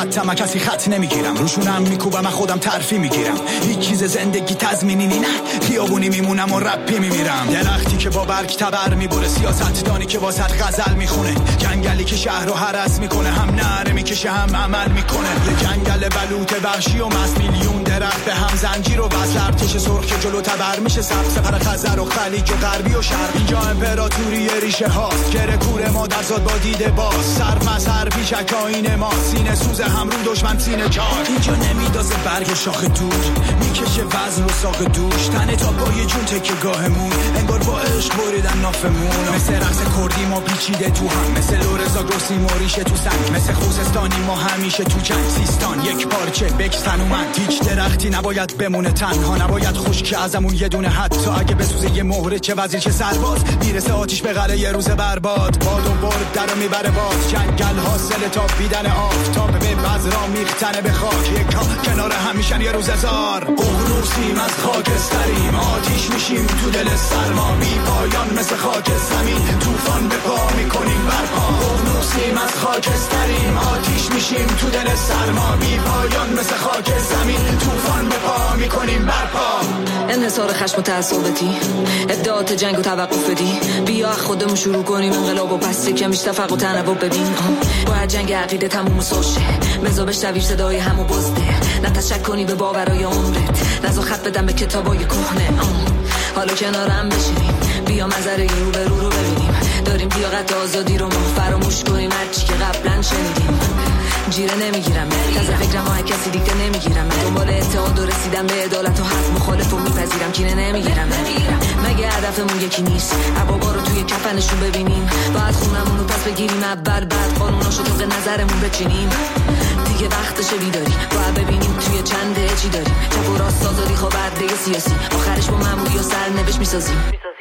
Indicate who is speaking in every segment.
Speaker 1: خطم کسی خط نمیگیرم، روشونم میکوبم خودم ترفی میگیرم. هیچ چیز زندگی تضمینی نه، خیابونی میمونم و رپی میمیرم. درختی که با برگ تبر میبره، سیاستدانی که واسط غزل میخونه، جنگلی که شهر رو هرس میکنه، هم نره میکشه هم عمل میکنه. یه جنگل بلوط وحشی و مست، میلیون درخت به هم زنجیر و بس، ارتش سرخ که جلو تبر میشه، سبز سپر خزر و خلیج و غربی و شرق. اینجا امپراتوری ریشه هاست، گره کوره مادرزاد با دیده باز، سر مظهر پیشک آینه ما، سینه سوز هم رو دشمن سینه چار. اینجا نمیدازه برگ شاخ دور، میکشه وزن و ساق دوش، تنه تا پای جون تکه گاهمون، انگار با عشق بریدن نافمون. مثل رقص کردی ما پیچیده تو هم، مثل لورزا گرسی موریشه تو سنگ، مثل خوزستانی ما همیشه تو جنگ. سیستان یک پارچه بکسن اومد، هیچ درختی نباید بمونه تنها، نباید خشک ازمون یه دونه حد، تا اگه بسوزه یه مهره چه وزیر چه سرباز، میرسه آتیش به قلعه یه روز برباد. باد و برد درو میبره باز، جنگل حاصل تا بیدن آفتاب به بذرا میختنه به خاک، یک کنار هم میشن یه روز هزار. ققنوسیم از خاکستریم، آتیش میشیم تو دل سرما، بی پایان مثل خاک زمین، طوفان به پا میکنیم برپا. ققنوسیم از خاکستریم، آتیش میشیم تو دل سرما، بی پایان مثل خاک زمین، طوفان به پا میکنیم برپا.
Speaker 2: انحصار خشم و تعصباتی، ادعات جنگ و توقف بدی، بیا خودمون شروع کنیم انقلاب و پس کمیش تفرق و تنوع ببین. باید جنگ عقیده تموم سوشه، بزا بشنوی صدای همو بزده، نه تشک کنی به باورای عمرت، نزا خط بدم به کتابای کهنه. حالا کنارم بشینیم، بیا منظره رو به رو ببینیم، داریم لیاقت آزادی رو ما فراموش کنیم، هرچی که قبلا شنیدیم. جیره نمیگیرم تازه فکرم ها کسی دیگه نمیگیرم، دنبال اتحاد و رسیدم به عدالت و حق مخالف و میپذیرم، کینه نمیگیرم. مگه هدفمون یکی نیست عبابا رو توی کفنشون ببینیم، باید خونمون رو پس بگیریم اول، بعد قانوناشو طبق نظرمون بچینیم. دیگه وقتشه بیداری، باید ببینیم توی چنده چی داریم، چپ و راست آزادی خواه برده سیاسی، آخرش با مموری و سرنوشت میسازیم.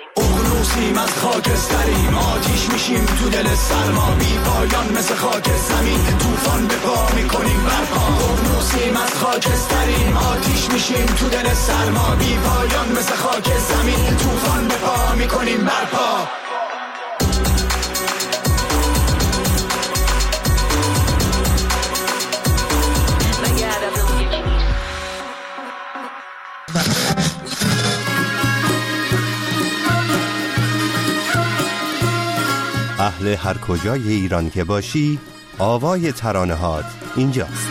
Speaker 1: ققنوسیم از خاکستریم، آتیش میشیم تو دل سرما، بی پایان مثل خاک زمین، طوفان به پا میکنیم برپا. ققنوسیم از خاکستریم، آتیش میشیم تو دل سرما، بی پایان مثل خاک زمین، طوفان به پا میکنیم برپا.
Speaker 3: اهل هر کجای ایران که باشی، آوای ترانه‌هات اینجاست.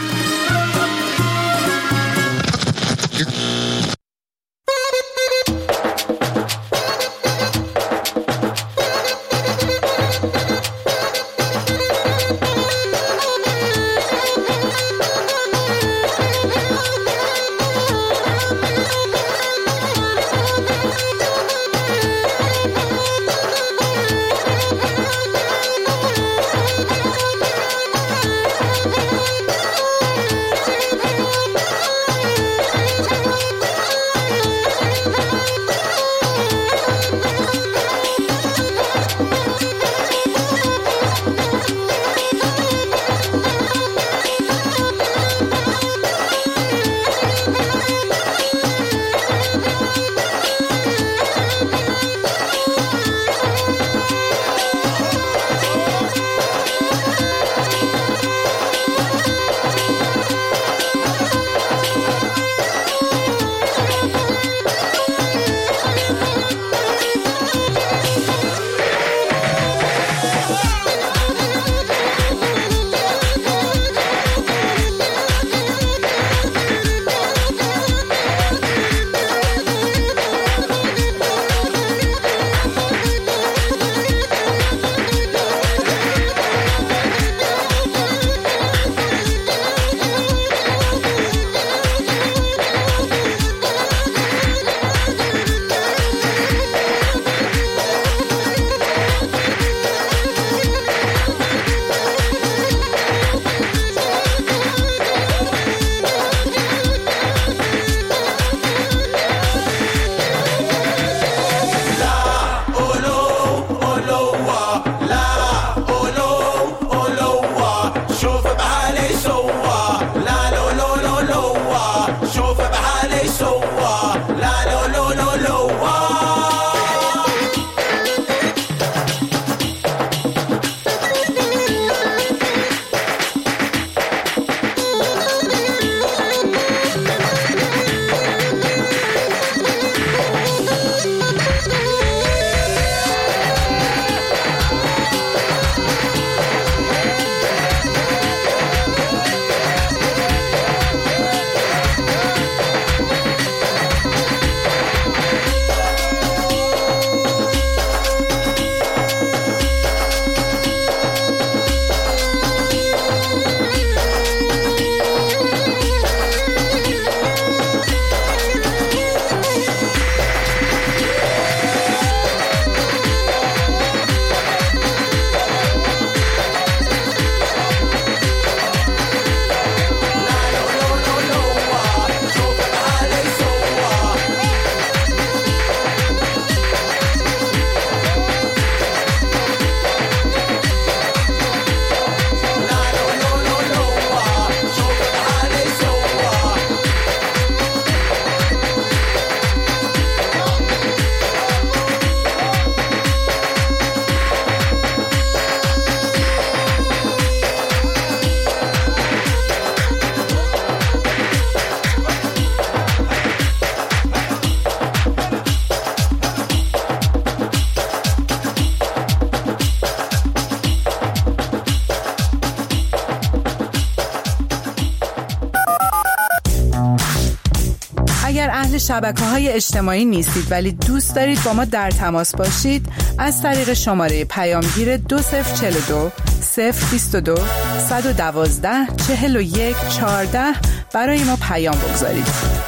Speaker 4: اهل شبکه‌های اجتماعی نیستید ولی دوست دارید با ما در تماس باشید، از طریق شماره پیامگیر 2042 022 112 41 14 برای ما پیام بگذارید.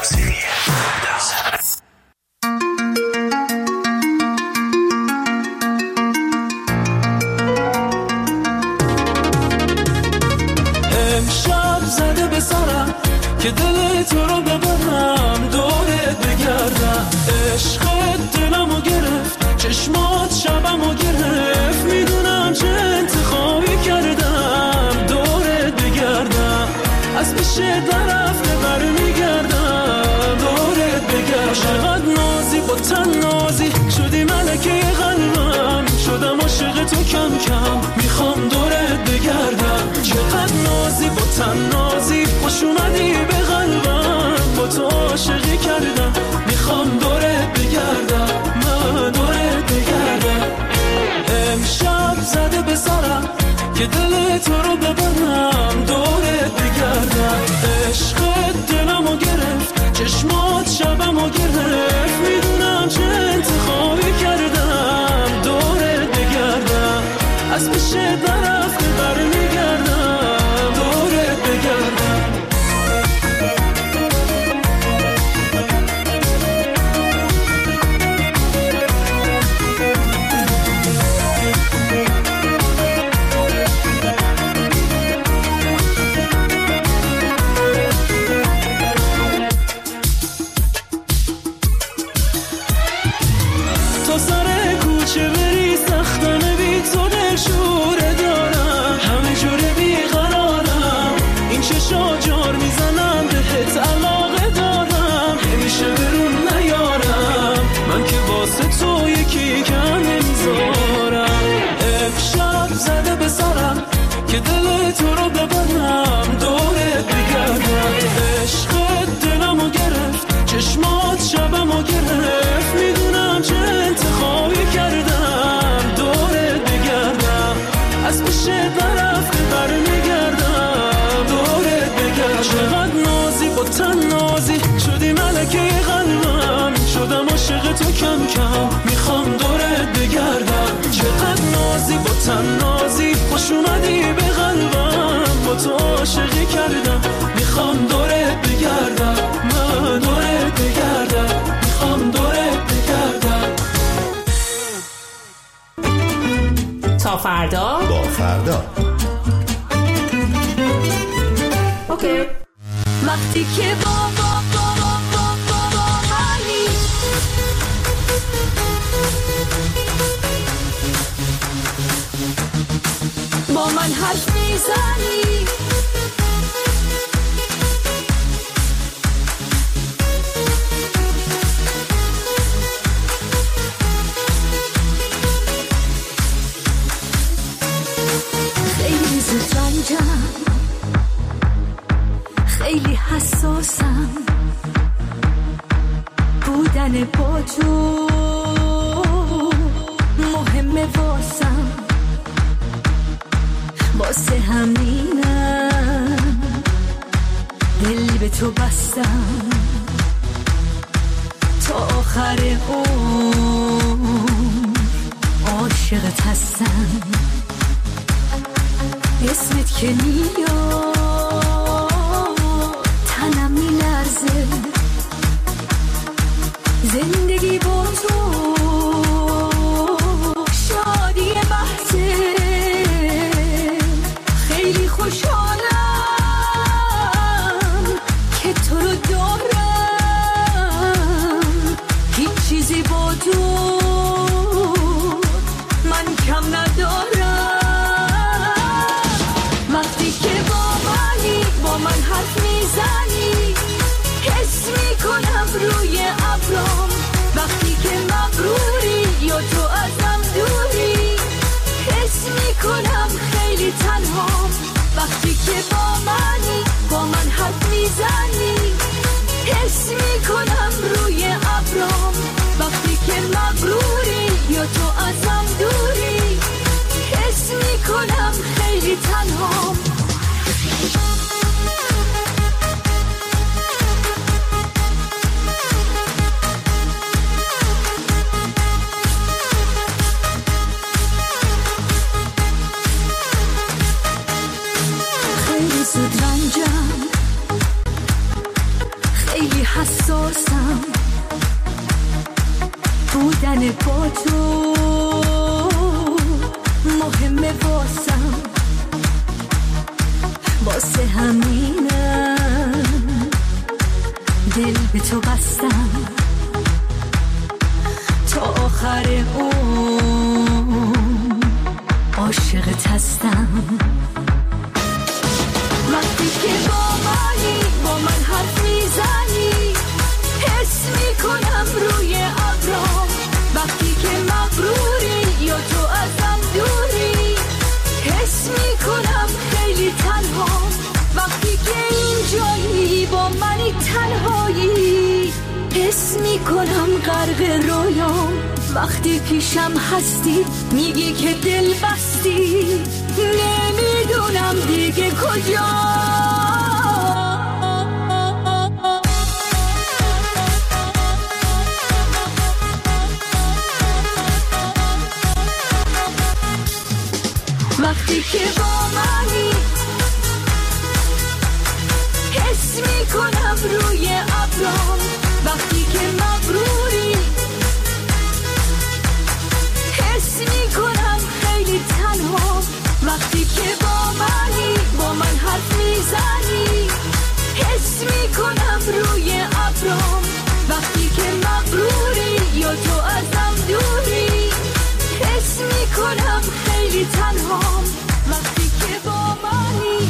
Speaker 5: امشب زده به سرم که دل تو رو ببرم، دورت بگردم. عشقت دلمو گرفت، چشمات شبمو گرفت، میدونم چه انتخابی کردم. دورت بگردم، از پیش درفته برمیگردم. دورت بگردم، چقدر نازی با تنازی شدی ملکه قلبم، شدم عاشق تو کم کم، میخوام دورت بگردم. چقدر نازی با تنازی خوش اومدی به قلبم، با تو عاشقی کردم، میخوام دورت بگردم، من دورت بگردم. امشب زده به سرم که دل تو رو ببرم، دورت بگردم. عشقت دلمو گرفت، چشمات شبمو گرفت، میدونم چه انتخابی کردم. دورت بگردم، از پیش درفته برمیگردم. دورت بگردم. تا سر کوچه بری سختانه بی تو دلشوره دارم، همه جوره بیقرارم، این چشا جار میزنم بهت علاقه دارم، نمیشه برون نیارم، من که واسه تو یکی کم نمیذارم. امشب زده به سرم که دل تو رو ببرم، دورت بگردم. عشقت دلمو گرفت، چشمات شبمو گرفت، میدونم چه انتخابی کردم. دورت بگردم، از پیش درفته برمیگردم. دورت بگردم، چقدر نازی با تنازی شدی ملکه قلبم، شدم عاشق تو کم کم، میخوام دورت بگردم. چقدر نازی با تنازی خوش اومدی به قلبم، با تو عاشقی کردم، میخوام دورت بگردم، من دورت بگردم، میخوام دورت بگردم.
Speaker 6: تا فردا
Speaker 3: با فردا.
Speaker 6: اوکی.
Speaker 2: وقتی که منی، با من حرف میزنی، خیلی زود رنجم، خیلی حساسم، بودن با تو مهمه واسم، واسه همینم دل به تو بستم، تا آخر عمر عاشقت هستم. اسمت که میاد تنم میلرزه، زندگی با تو شادی بحثه، خیلی خوشحالم که تو رو دارم، هیچ چیزی با تو من کم ندارم. وقتی که با من حرف میزنی، حس میکنم روی ابرام، وقتی
Speaker 7: حساسم بودن با تو مهمه واسم، واسه همینم دل به تو بستم تا آخر اون عاشقت هستم. وقتی که با من حرف میزنی حس میکنم روی ابرام، وقتی که مغروری یا تو ازم دوری حس میکنم خیلی تنها، وقتی که اینجایی با منی تنهایی حس میکنم غرق رویام، وقتی پیشم هستی میگی که دل بستی نمیدونم دیگه کجا. وقتی که با منی حس میکنم روی ابرام، وقتی که مغروری حس میکنم خیلی تنها، وقتی که با من حرف میزنی حس میکنم روی ابرام، وقتی که مغروری یا تو ازم دوری حس میکنم خیلی تنها، وقتی که با منی.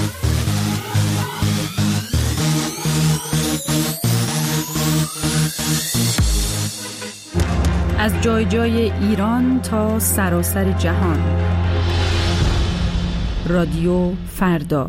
Speaker 4: از جای جای ایران تا سراسر جهان، رادیو فردا.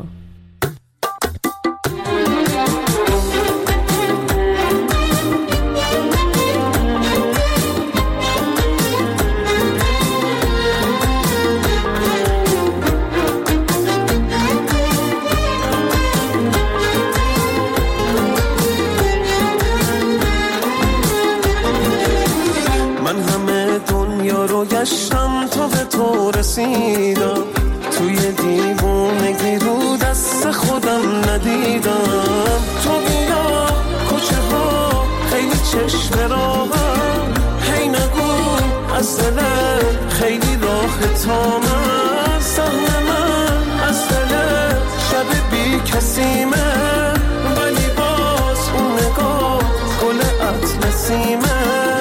Speaker 5: گشتم تا به تو رسیدم، توی دیوونگی رو دست خودم ندیدم. تو بیا کوچه ها خیلی چشم راهم، هی نگو از دلت خیلی راه تا من، سهم من از دلت شب بی کسیمه، ولی باز اون نگاه گل اطلسیمه.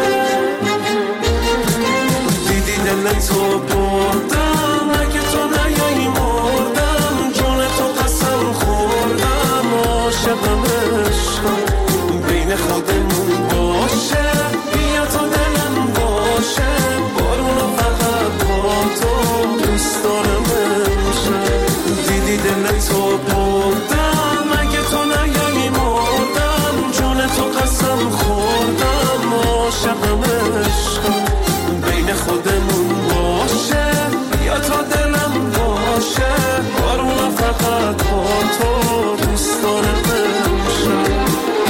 Speaker 5: تو بردم اگه تو نیایی مردم، جون تو قسم خوردم عاشقم عشقم بین خودمون باشه، بیا تا دلم باشه، بارونو فقط با تو دوست دارم امشب. دیدی دل تو بردم اگه تو نیایی مردم، جون تو قسم خوردم عاشقم عشقم بین خودمون باشه، یا تا دلم باشه، بارون فقط با تو دوست دارم امشب.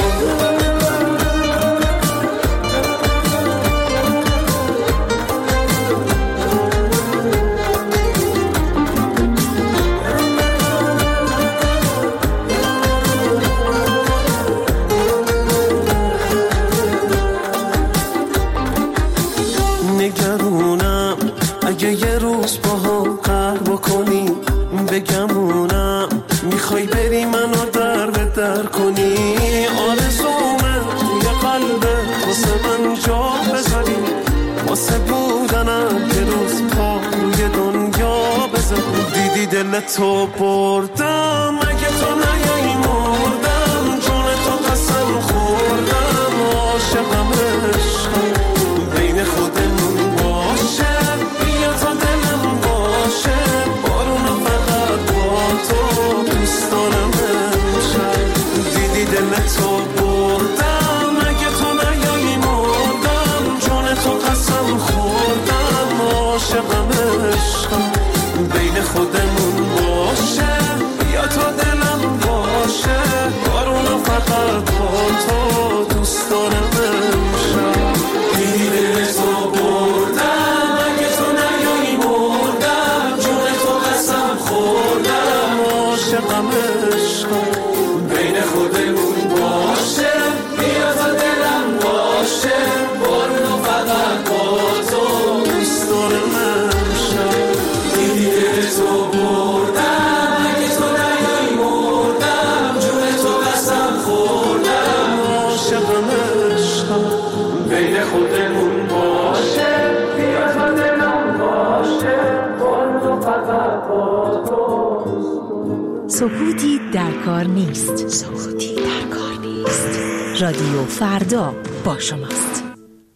Speaker 5: نگرونم اگه یه روز با هم قهر بکنی، بگمونم میخوای بری منو در به در کنی. آرزومه توی قلبه واسه من جا بذاری، واسه بودنم یه روز پا روی دنیا بذاری. دیدی دل تو بردم اگه تو نیایی مردم، جون تو قسم خوردم عاشقم عشقم بین خودمون باشه، بیا تا دلم باشه، بارونو فقط با تو دوست دارم امشب. دیدی دل تو بردم اگه تو نیایی مردم، جون تو قسم خوردم عاشقم عشقم بین خودمون باشه، بیا تا دلم باشه، بارونو فقط با تو دوست دارم امشب. دیدی دل تو بردم اگه تو نیایی مردم، جون تو قسم خوردم عاشقم عشقم بین خودمون باشه،
Speaker 8: سکوتی در کار نیست. سکوتی در کار نیست. رادیو فردا با شماست.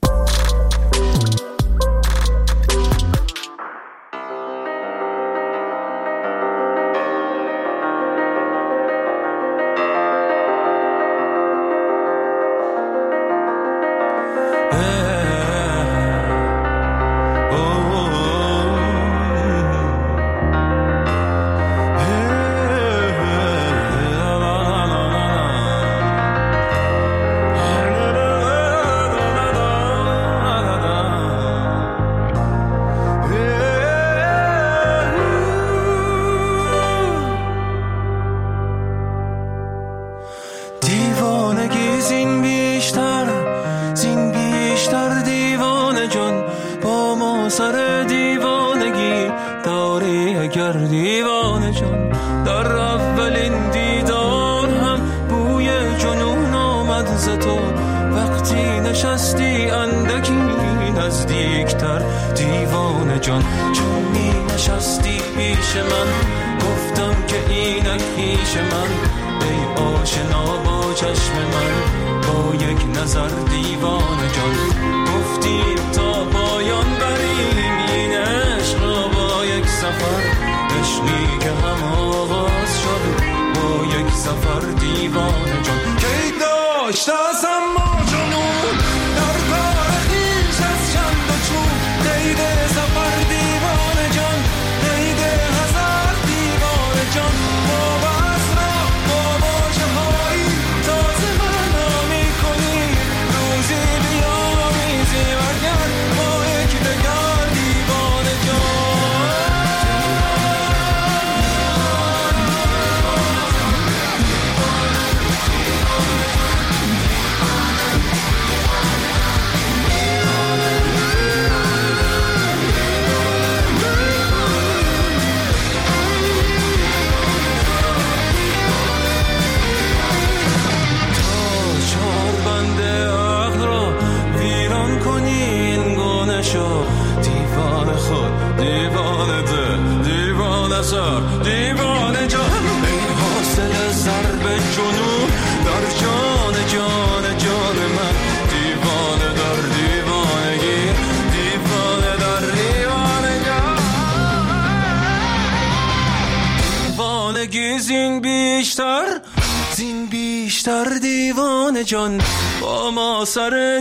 Speaker 5: دیوانه جان با ما سر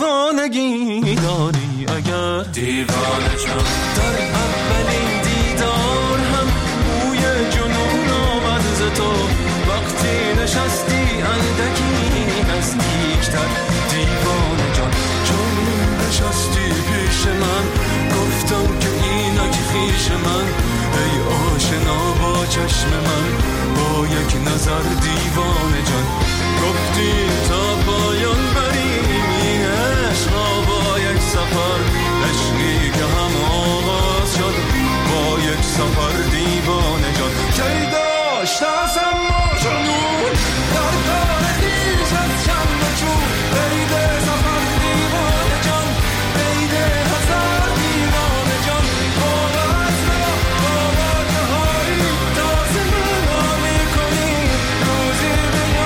Speaker 5: دیوانگی داری اگر دیوانه جان در اولین دیدار هم بوی جنون آمد ز تو وقتی نشستی اندکی نزدیکتر دیوانه جان چون نشستی پیش من گفتم که اینک خویش من ای آشنا با چشم من با یک نظر دیوانه جان گفتی تا پایان بریم این عشق را با یک سفر عشقی که هم آغاز شد با یک سفر دیوانه جان کی داشت از اما جنون در کار خویش از چند و چون عید سفر دیوانه جان عید هزار دیوانه جان آغاز را با واجه هایی تازه منو میکنی روزی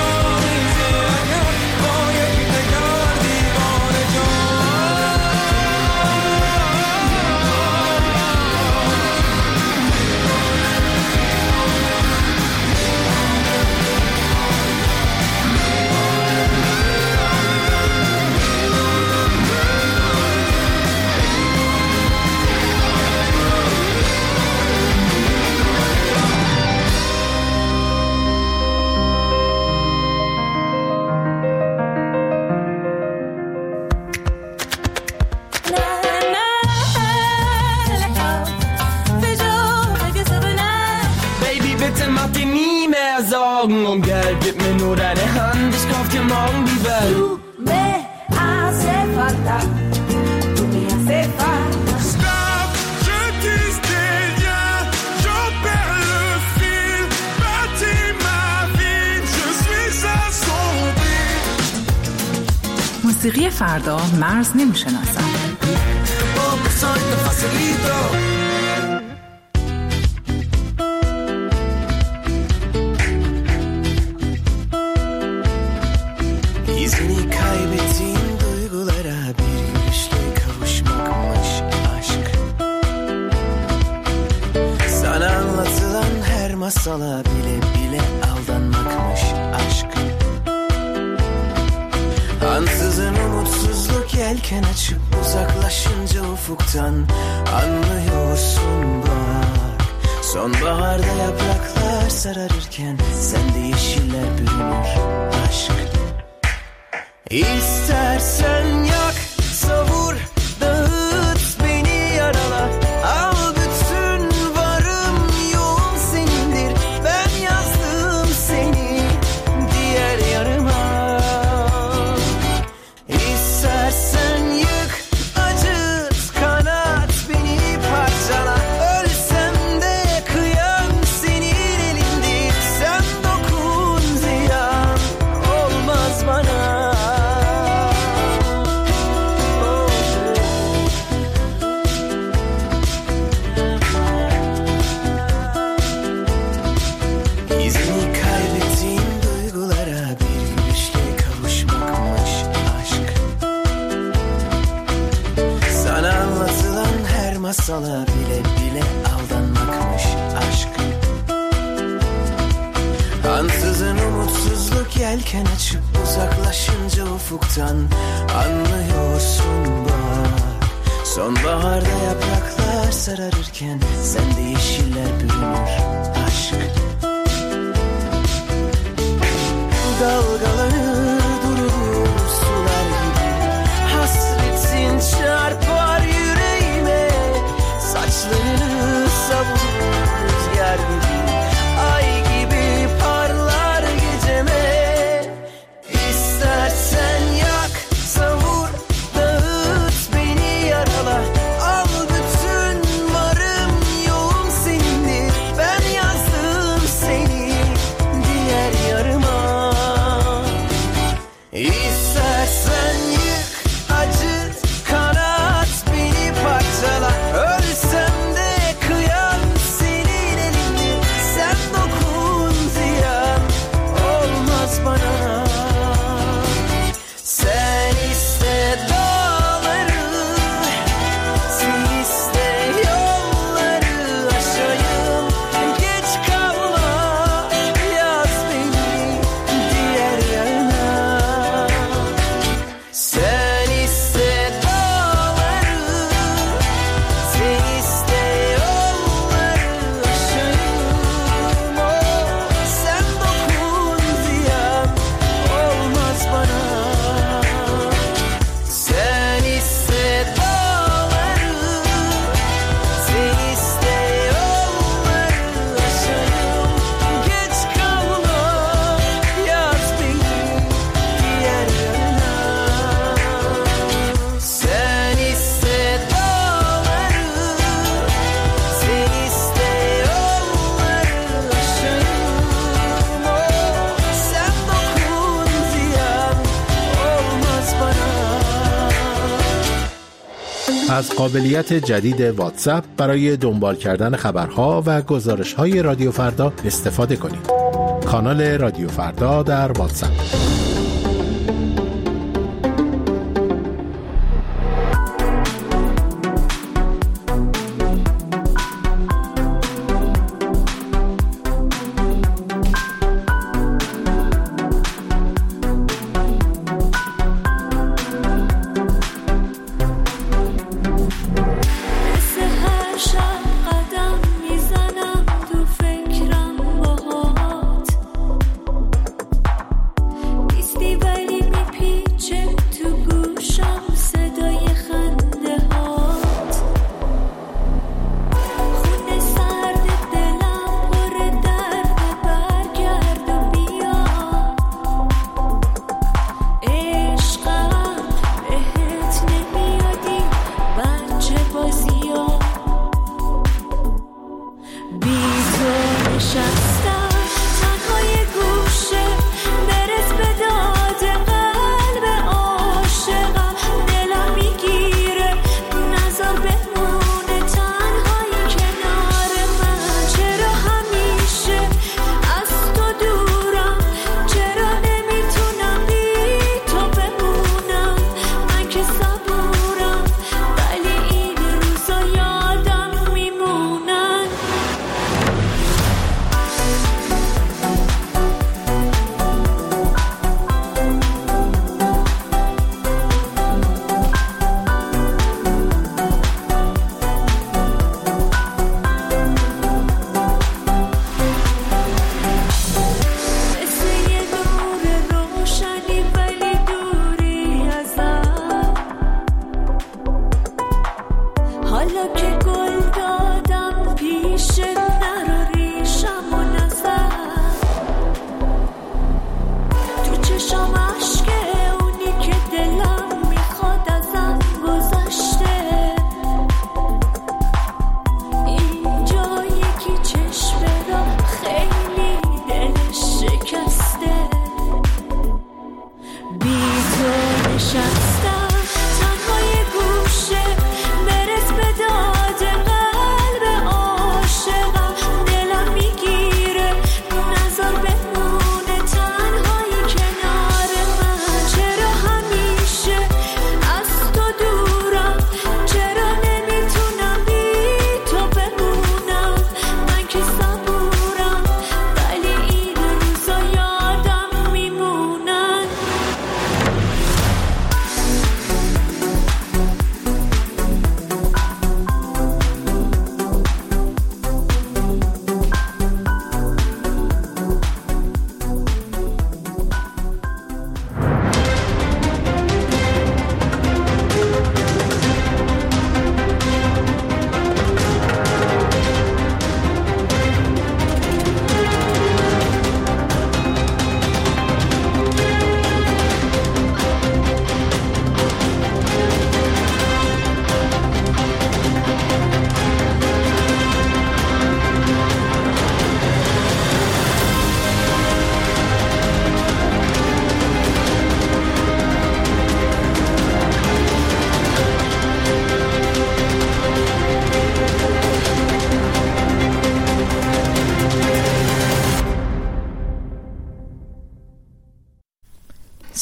Speaker 9: Und Geld, gib mir nur deine Hand, ich kauf dir morgen die Welt.
Speaker 7: Tu me hace falta, tu me hace falta.
Speaker 5: Stop, je tisse des liens, j'en perds le fil, bâtis ma vie, je suis assombri.
Speaker 4: موسیقی فردا مرز نمیشناسد.
Speaker 10: İzini kaybettiğim duygulara bir gülüşle kavuşmakmış aşk. Sana anlatılan her masala bile bile aldanmakmış aşk. Ansızın umutsuzluk yelken açıp uzaklaşınca ufuktan anlıyorsun bak. Sonbaharda yapraklar sararırken sende yeşiller bürünür aşk. İstersen yak, savur, dağıt, beni yarala. Al bütün varım yoğun senindir. Ben yazdım seni diğer yarıma. İstersen yık, acıt, kanat, beni parçala. Ölsem de kıyam senin elindir. Sen dokun, ziyan olmaz bana. İzini kaybettiğim duygulara bir gülüşle kavuşmakmış aşk. Sana anlatılan her masala bile bile aldanmakmış aşk. Ansızın umutsuzluk yelken açıp uzaklaşınca ufuktan anlıyorsun bak. Sonbaharda yapraklar sararırken sende yeşiller bürünür aşk. Dalgalanır durur sular gibi, hasretin çarpar yüreğime. Saçlarını savurur rüzgar gibi, ay gibi parlar geceme. İstersen yak, savur, dağıt, beni yarala. Al bütün varım yoğun senindir. Ben yazdım seni diğer yarıma. İstersen yık, acıt, kanat, beni parçala. Ölsem de kıyam senin elindir. Sen dokun, ziyan olmaz bana. Sen iste dağları, sen iste yolları aşayım. Geç kalma, yaz beni diğer yana. Sen iste dağları, sen iste yolları aşayım. Oh, sen dokun, ziyan olmaz bana. Sen iste dağları, sen iste yolları aşayım. Geç kalma, yaz beni diğer yana. Sen iste dağları, sen iste yolları aşayım. Oh, sen dokun, ziyan olmaz bana.
Speaker 11: از قابلیت جدید واتساپ برای دنبال کردن خبرها و گزارش‌های رادیو فردا استفاده کنید. کانال رادیو فردا در واتساپ.
Speaker 12: مثل هر شب قدم میزنم تو فکرم باهات. چشام